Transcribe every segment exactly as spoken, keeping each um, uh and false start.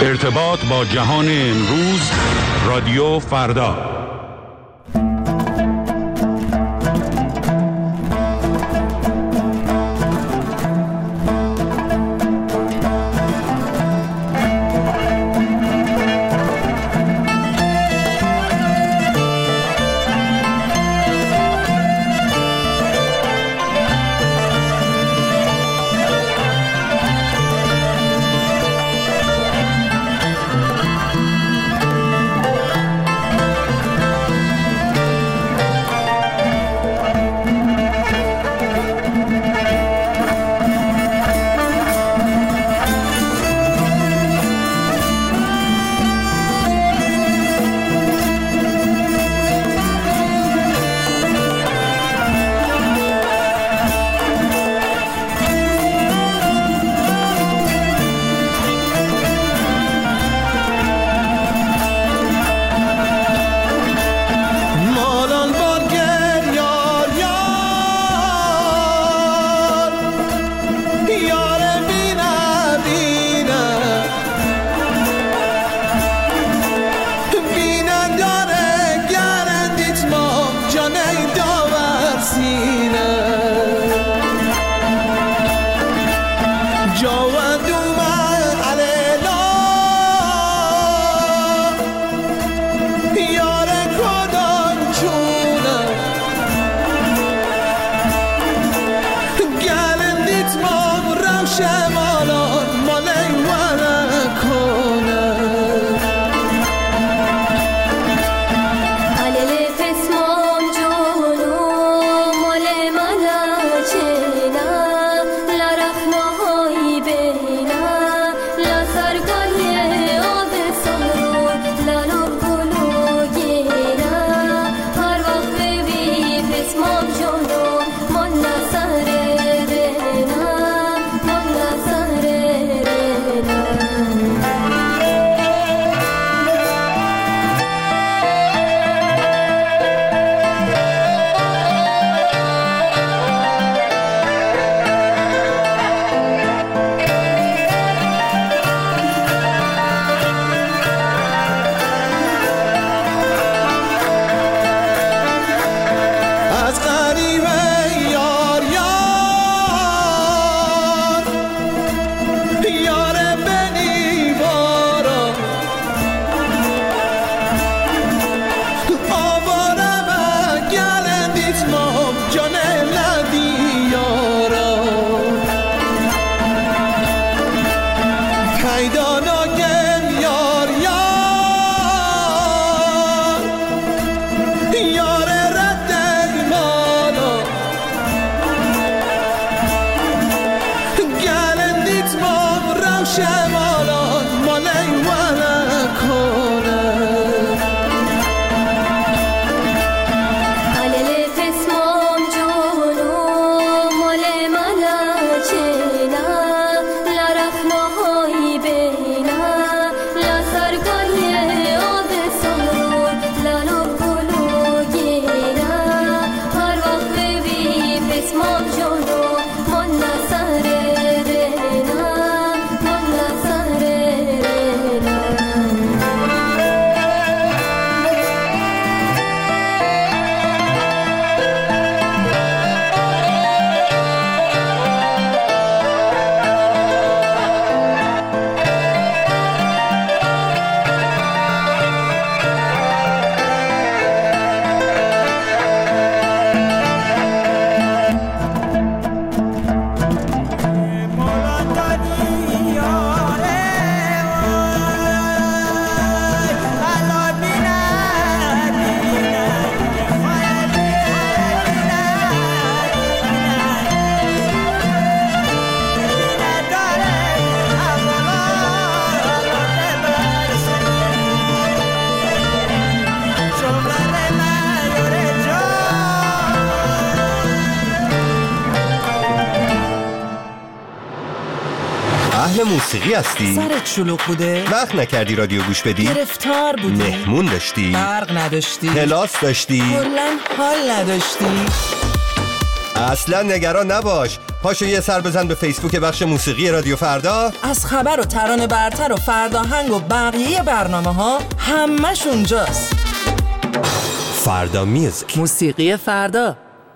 ارتباط با جهان امروز، رادیو فردا. موسیقی هستی؟ سرت شلوغ بوده؟ وقت نکردی رادیو گوش بدی؟ گرفتار بودی؟ مهمون داشتی؟ برق نداشتی؟ کلاس داشتی؟ کلاً حال نداشتی؟ اصلا نگران نباش. پاشو یه سر بزن به فیسبوک بخش موسیقی رادیو فردا. از خبر و ترانه برتر و فرداهنگ و بقیه برنامه ها همش اونجاست. فردا میوزیک، موسیقی فردا.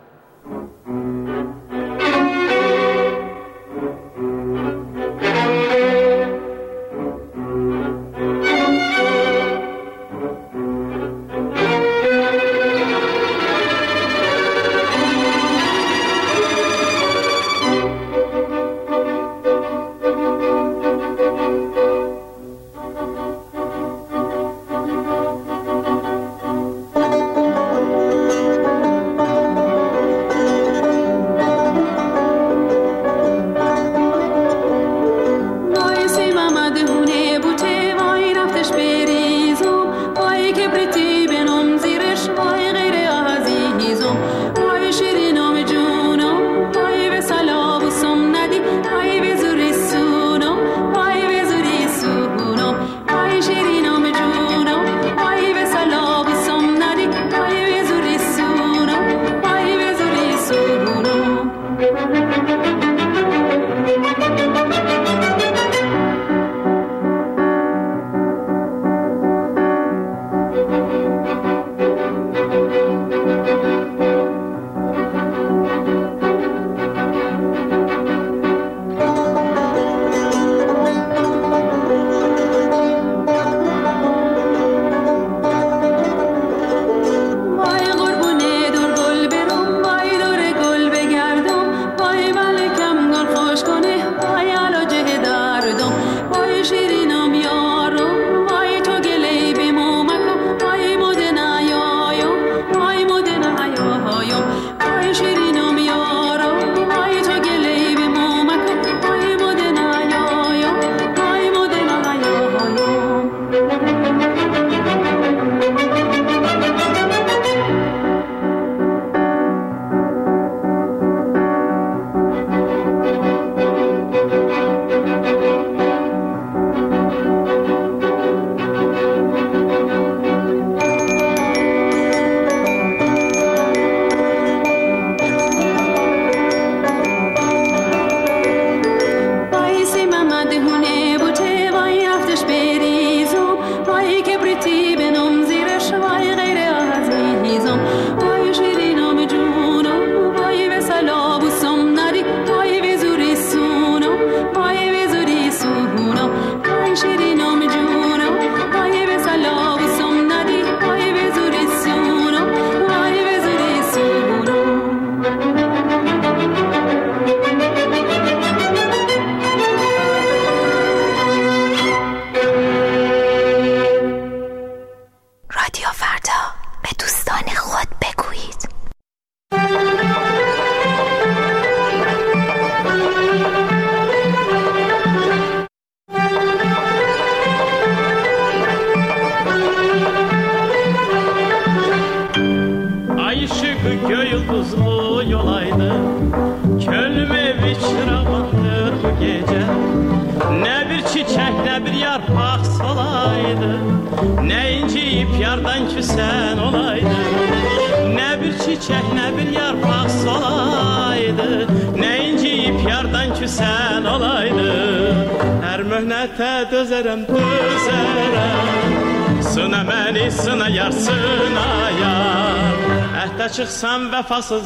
Çıxsam vəfasız,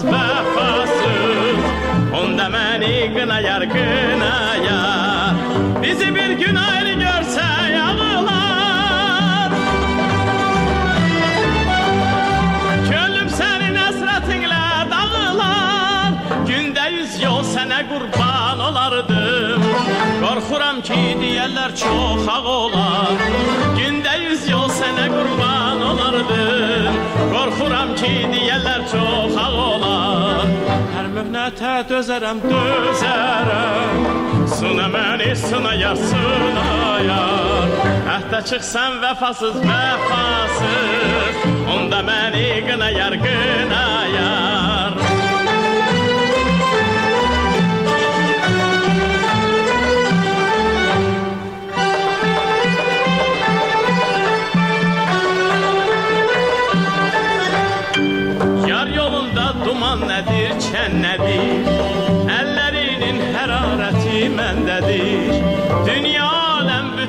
vəfasız, onda məni qınayar, qınayar. Bizi bir gün ayrı görsə ağlar. Könlüm sənin əsrətinlə dağılar. Gündə yüz yol sənə qurban olardım. Qorxuram ki, deyərlər çox ağ olar. Gündə yüz yol sənə qurban olardım. Qorxuram ki, deyərlər çox ağ olar. Hər möhnətə dözərəm, dözərəm. Sına məni, sınayar, sınayar. Əhdə çıxsam vəfasız, vəfasız, onda məni qınayar, qınayar. Duman nədir, çən nədir?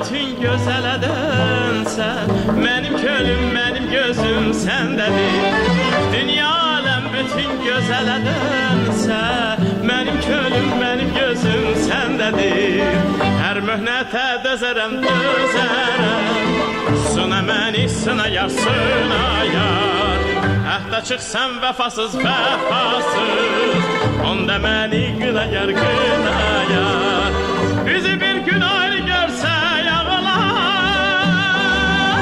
bütün gözələrdən sən. Mənim könlüm, mənim gözüm səndədir. Dünya aləm bütün gözələrdən sən. Mənim könlüm, mənim gözüm səndədir. Hər möhnətə dözərəm, dözərəm. Sına məni, sına yar, sına yar. Əhdə çıxsam vəfasız, vəfasız. Onda məni qınayar, qınayar. Bizi bir gün ayrı görsə yağılar.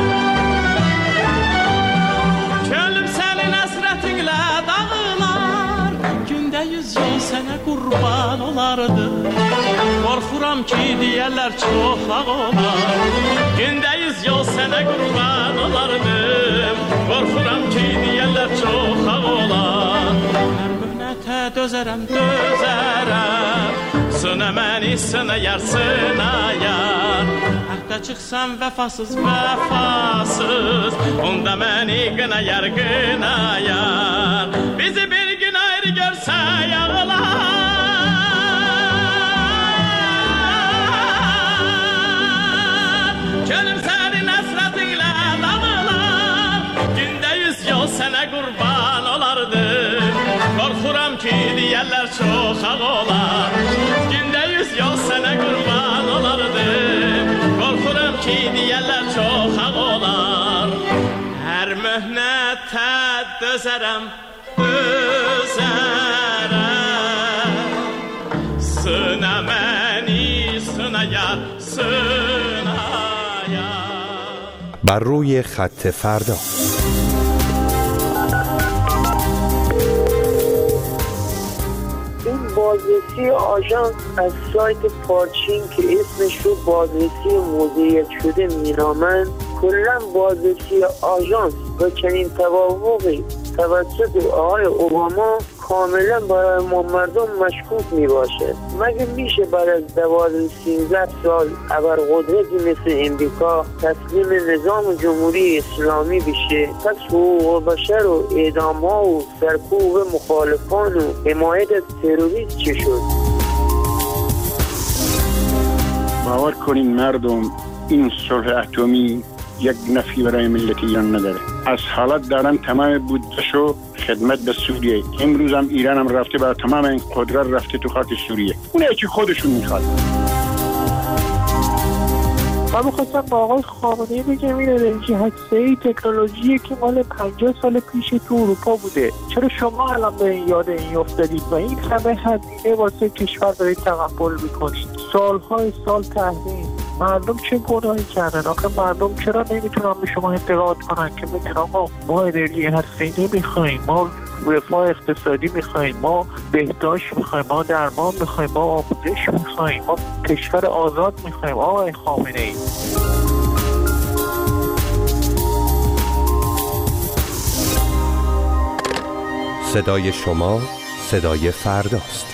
Könlüm sənin əsrətinlə dağılar. Gündə yüz yol sənə qurban olardı. Qorxuram ki deyərlər çox ağ olar. Gündə yüz yol sənə qurban olardım. Qorxuram ki deyərlər çox ağ olar. Hər möhnətə dözərəm, dözərəm. Sına məni, sına yar, sına yar. Əhdə çıxsam vəfasız, vəfasız. Onda məni qınayar, qınayar. Bizi bir gün ayrı görsə yağılar. Könlüm sənin əsrətinlə dağılar. Gündə yüz yol sənə qurban olardı. Qorxuram ki deyərlər çox ağ olar. Gündə yüz yol sənə qurban olardı. Qorxuram ki deyərlər çox ağ olar. Hər möhnətə dözərəm, dözərəm. Sına məni, sına yar, sına yar. بر روی خط فردا. بازرسی آژانس از سایت پارچین که اسمش رو بازرسی موضوعیت شده مینامند، کلا بازرسی آژانس و چنین توافقی توسط آقای اوباما کاملا برای ما مردم مشکوک می باشه. مگه میشه بعد از دوازده سیزده سال ابرقدرتی مثل امریکا تسلیم نظام جمهوری اسلامی بشه؟ پس حقوق بشر و اعدام ها و سرکوب مخالفان و حمایت از تروریست چه شد؟ باور کنین مردم، این صلح اتمی یک نفعی برای ملت ایران نداره. از حالت دارن تمام بودجه‌شو خدمت به سوریه. امروز هم ایران هم رفته با تمام این قدرت رفته تو خاک سوریه. اونه که خودشون میخواد. من میخواستم با آقای خامنه‌ای بگم این انرژی هسته‌ای تکنولوژیه که مال پنجاه سال پیش تو اروپا بوده. چرا شما الان به این یاد این افتادید و این همه هزینه واسه کشور دارید تقبل میکنید؟ سالهای سال تحریم. مردم چه گناهی کردن؟ آخه مردم چرا نمیتونن به شما اعتقاد کنن که بگن آقا ما انرژی هسته‌ای نمیخوایم، ما رفاه اقتصادی میخوایم، ما بهداشت میخوایم، ما درمان میخوایم، ما آموزش میخوایم، ما کشور آزاد میخوایم. آقای خامنه‌ای صدای شما صدای فرداست.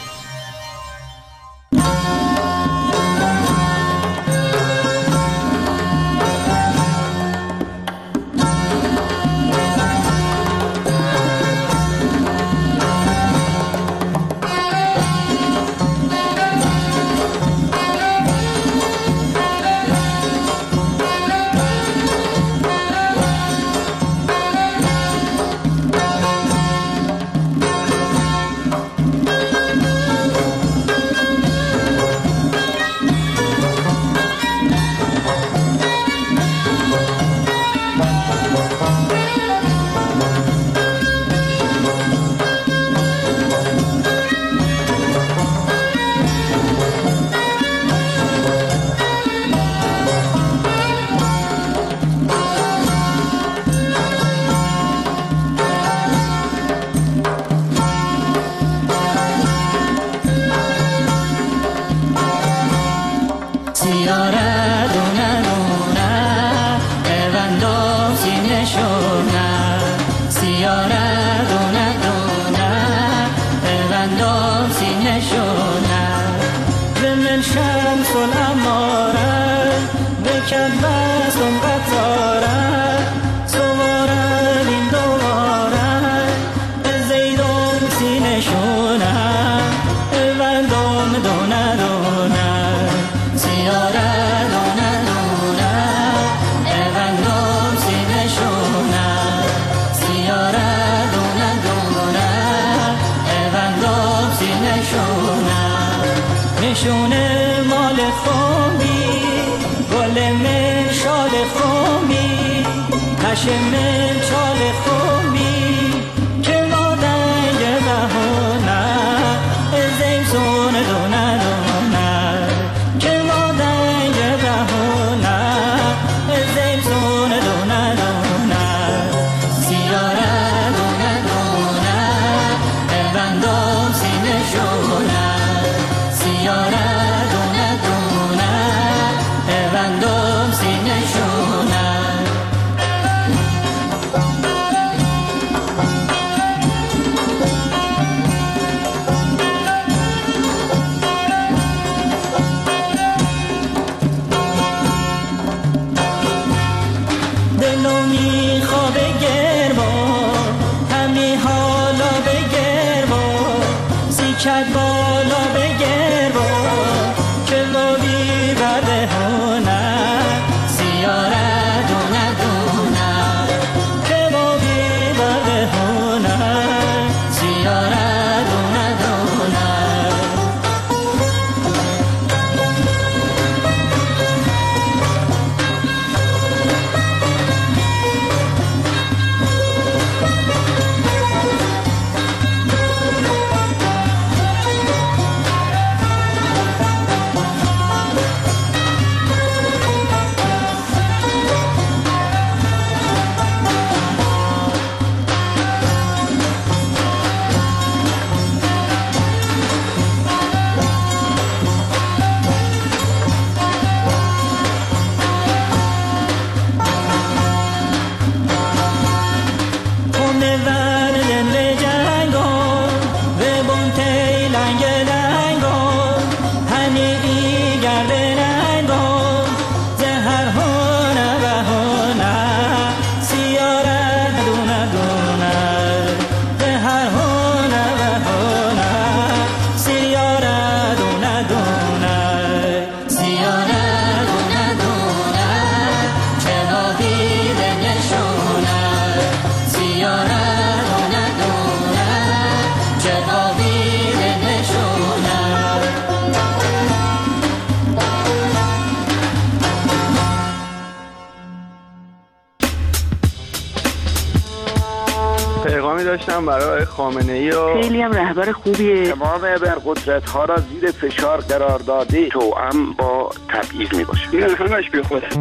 پیغامی داشتم برای خامنه‌ای و خیلی هم رهبر خوبیه. تمام ابرقدرت ها را زیر فشار قرار داده توأم با تبعیض می باشه. این همش بی خوده.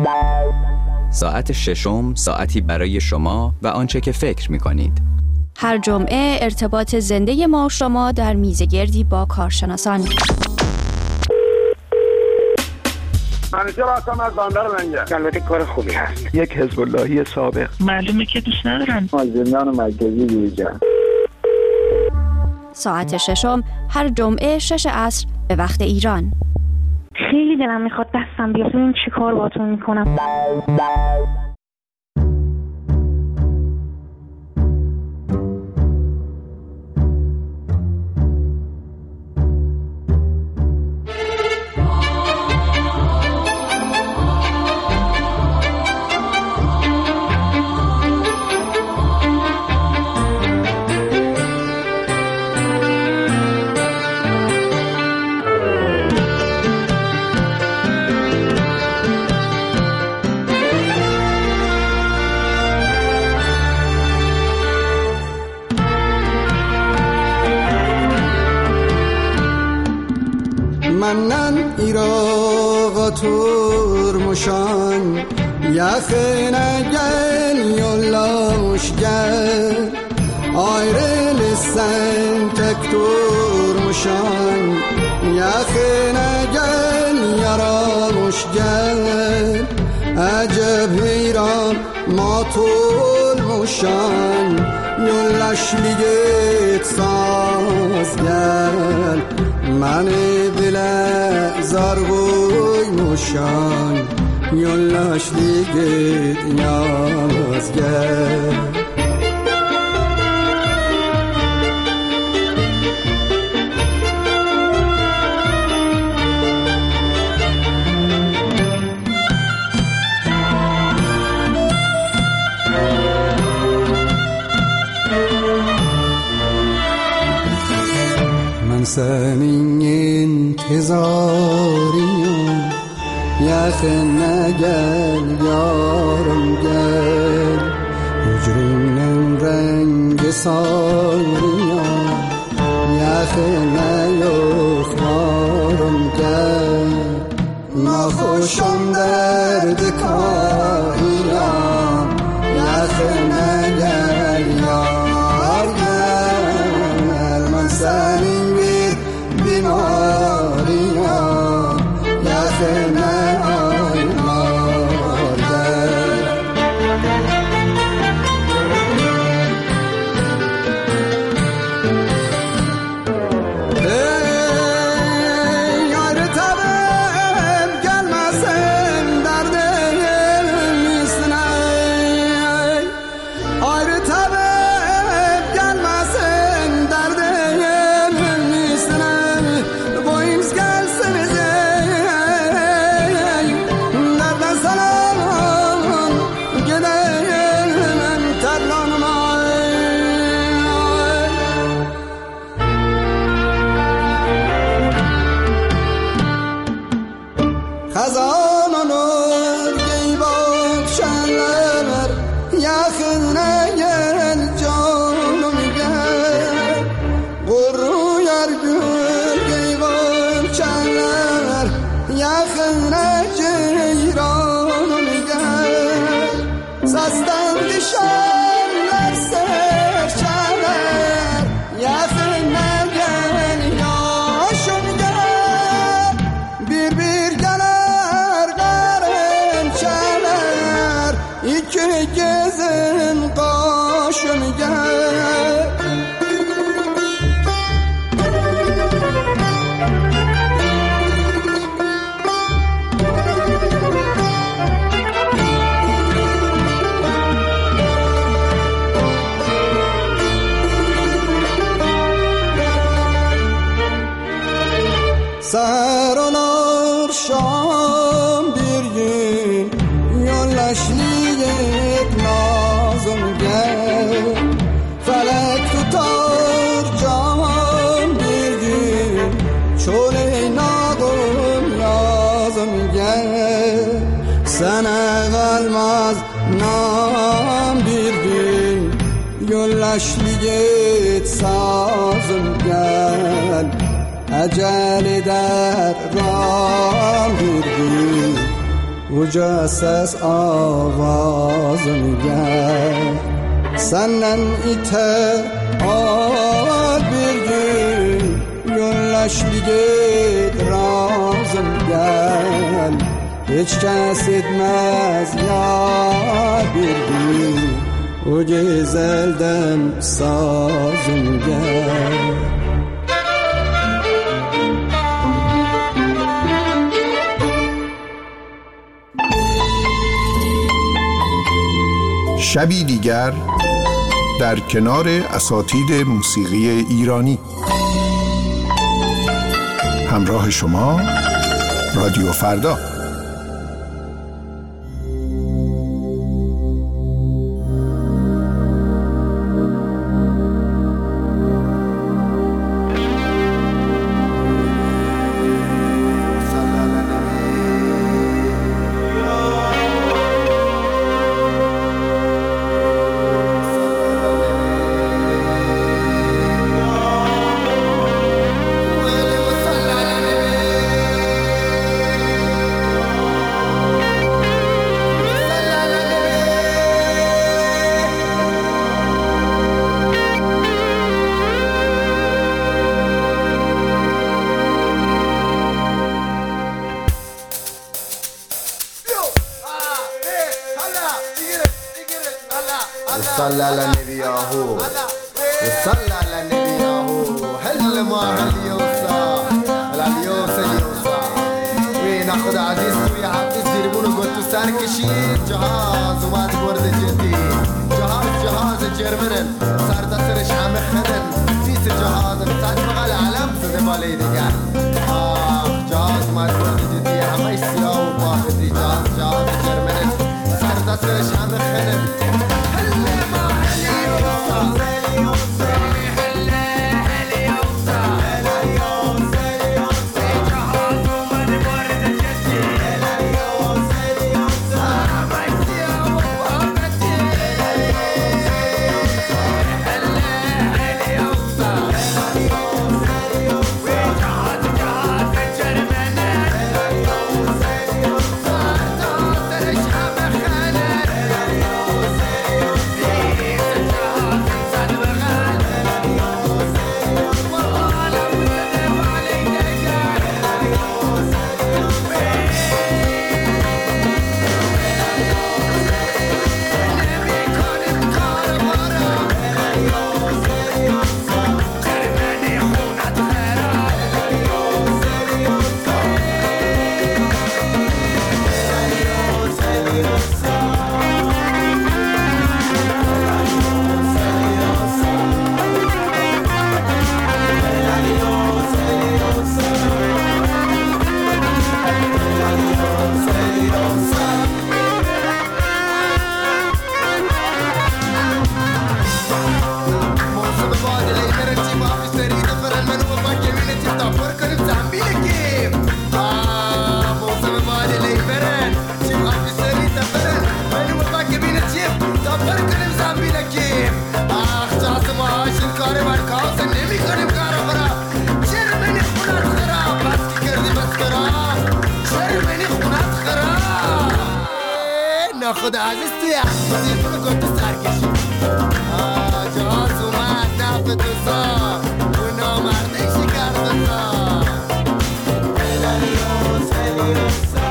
ساعت ششم، ساعتی برای شما و آنچه که فکر می کنید. هر جمعه ارتباط زنده ما و شما در میزگردی با کارشناسان. منیجر هستم از بندر منجر. البته کار خوبی هست. یک حزب اللهی سابق. معلومه که دوست ندارن. از زندان مرکزی بیرون. ساعت ششم هر جمعه شش عصر به وقت ایران. خیلی دلم میخواد دستم بیاد ببین چی کار باهاتون میکنم. منن ایراغا ترمشان یخن گل یلاش گل آیره لسن تک ترمشان یخن گل یرامش گل عجب هیران ما ترمشان یلاش لیگت ساز گل من دل زارگوی موشان یلاش دیگه نیازگر من senin intizarıyım Yakına gel yarım gel جونم رنگ ساریان یخ نیخمارم کرد نخوشم درد کاریان یخ نگر یار گل من سرین بیر بیماریان یخ نگر مار گل سهرانار شام birgin yo'llashlik nozimga falak tutar jam birgin cho'lay nog'im yozimga sana qolmaz nom birgin yo'llashlik sozimga اجل در راه بردی و جاسس آواز میگه سنن ایته آل بردی یولش بگید رازم گل هیچ کس ادمز یاد بردی و گزلدم سازم گل شبی دیگر در کنار اساتید موسیقی ایرانی. همراه شما رادیو فردا. صلى على النبي ياهو صلى على النبي ياهو هل ما هل يوصى هل يوصى يوصى وين اخذ عزيز ويا عزيز يربونه قلت سار كشيد جهاز وما تورد جدي جهاز جهاز جرمنن صار تصرش عم خنن سيس جهاز بتاعت مغال علم سد بالي دقال اخ جهاز ما تورد جدي عم يسياو باخذ جهاز جهاز جرمنن صار تصرش عم خنن ناخد عزیز توی عزیزی بکن تو سرکشی جهاز اومد نفت و سا و نامرده شکر بسا هلیوس هلیوسا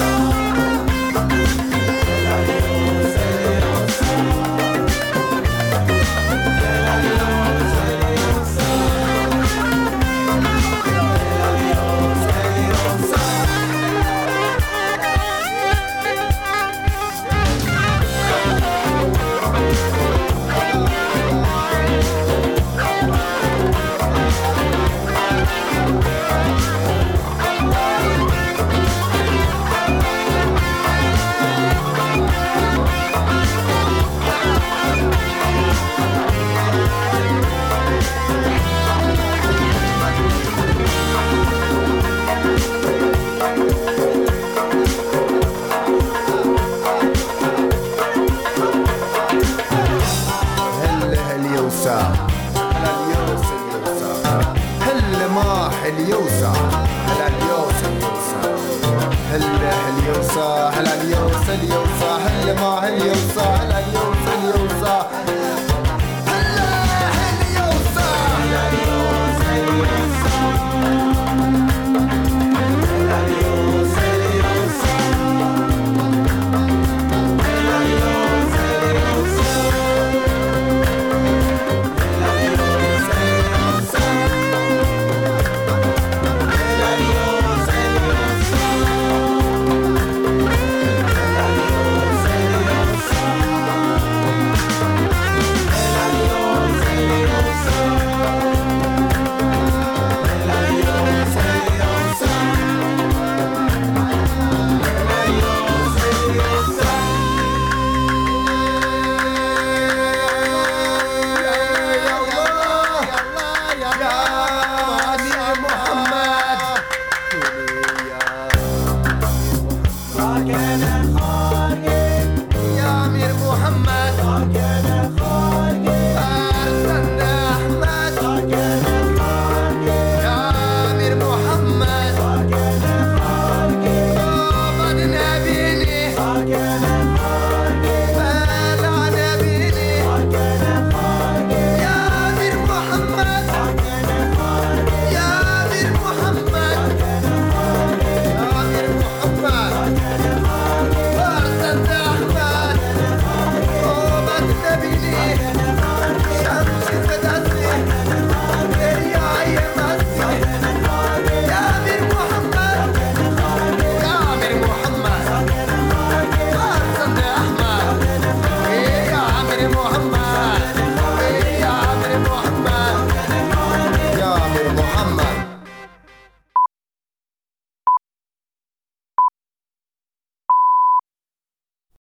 هليوسا هلا اليوسا اليوسا هلا هليوسا هلا اليوسا اليوسا هلا ما هليوسا هلا اليوسا اليوسا